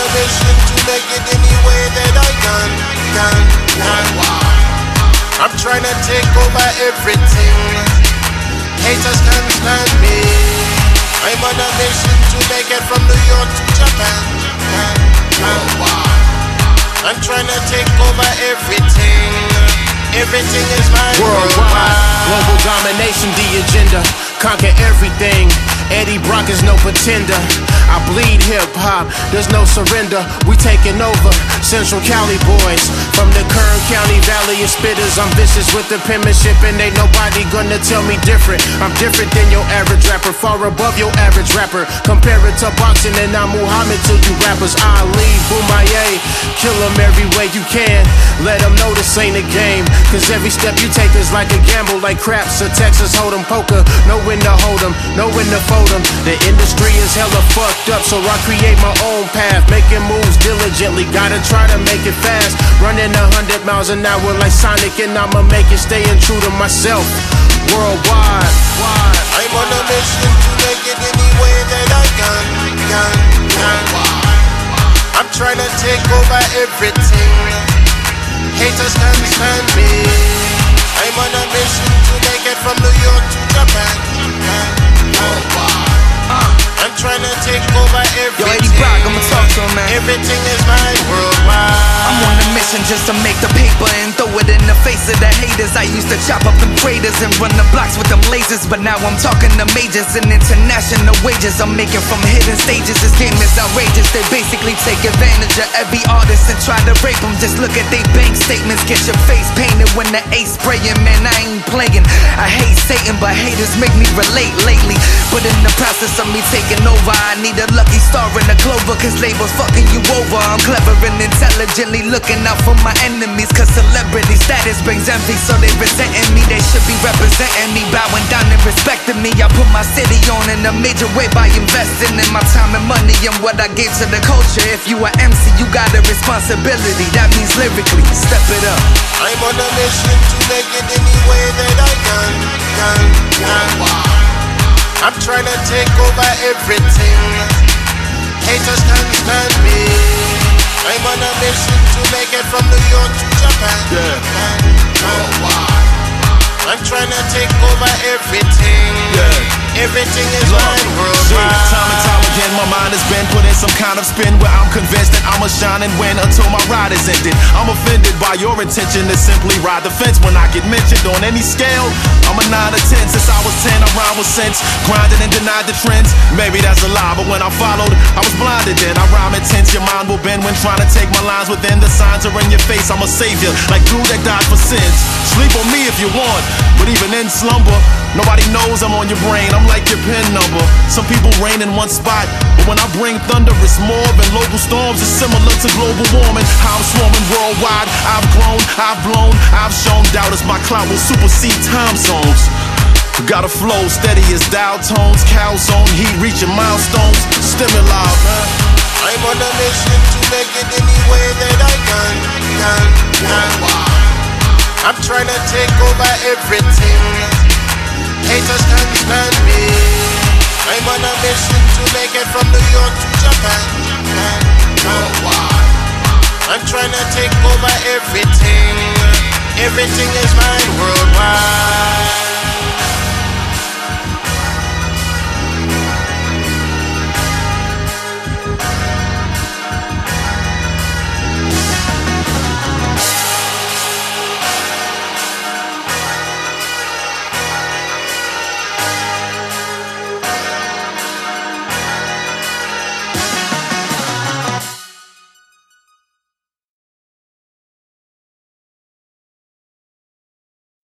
a mission to make it any way that I can. I'm trying to take over everything. Haters can't stand me. I'm on a mission to make it from New York to Japan. I'm trying to take over everything. Everything is mine. Worldwide, global domination, the agenda. Conquer everything. Eddie Brock is no pretender. I bleed hip-hop, there's no surrender. We taking over, Central Cali boys. From the Kern County Valley of Spitters, I'm vicious with the penmanship, and ain't nobody gonna tell me different. I'm different than your average rapper, far above your average rapper. Compare it to boxing and I'm Muhammad to you rappers. Ali, Boumaier, kill them every way you can. Let them know this ain't a game, cause every step you take is like a gamble, like craps or Texas Hold'em poker. Know when to hold them, know when to fold them. The industry is hella fucked up, so I create my own path, making moves diligently, gotta try to make it fast. Running 100 miles an hour like Sonic, and I'ma make it staying true to myself. Worldwide, I'm on a mission to make it any way that I can. I'm trying to take over everything. Haters can't stand me. I'm on a mission to make it from New York to Japan. I'm trying to take over everything. Yo, Eddie Brock, I'ma talk to him, man. Everything is mine worldwide. I'm on a mission just to make the paper and throw it in the face of the haters. I used to chop up them traders and run the blocks with them lasers, but now I'm talking to majors and international wages I'm making from hidden stages. This game is outrageous. They basically take advantage of every artist and try to rape them. Just look at they bank statements, get your face painted when the ace spraying. Man, I ain't playing. I hate Satan, but haters make me relate lately. But in the process of me taking over, I need a lucky star in the clover, cause labels fucking you over. I'm clever and intelligently looking out for my enemies, cause celebrity status brings envy, so they resenting me. They should be representing me, bowing down and respecting me. I put my city on in a major way by investing in my time and money and what I gave to the culture. If you are MC, you got a responsibility. That means lyrically, step it up. I'm on a mission to make it any way that I can. I'm trying to take over everything. Haters can't stand me. I'm on a mission to make it from New York to Japan. I'm trying to take over everything. Everything is mine worldwide. Time and time again, my mind has been put in some kind of spin where I'm convinced that I'ma shine and win until my ride is ended. I'm offended by your intention to simply ride the fence when I get mentioned on any scale. I'm a 9 or 10. Since I was 10, I rhyme with sense, grinded and denied the trends. Maybe that's a lie, but when I followed, I was blinded then. I rhyme intense, your mind will bend when trying to take my lines within. The signs are in your face, I'm a savior, like dude that died for sins. Sleep on me if you want, but even in slumber, nobody knows I'm on your brain. I'm like your pin number. Some people reign in one spot, but when I bring thunder, it's more than local storms. It's similar to global warming. How I'm swarming worldwide. I've grown, I've blown, I've shown doubters my clout will supersede time zones. Got a flow steady as dial tones, calzone heat reaching milestones. Stimuli, man. I'm on a mission to make it any way that I can. I'm trying to take over everything. Haters can't stand me. I'm on a mission to make it from New York to Japan. I'm trying to take over everything. Everything is mine worldwide.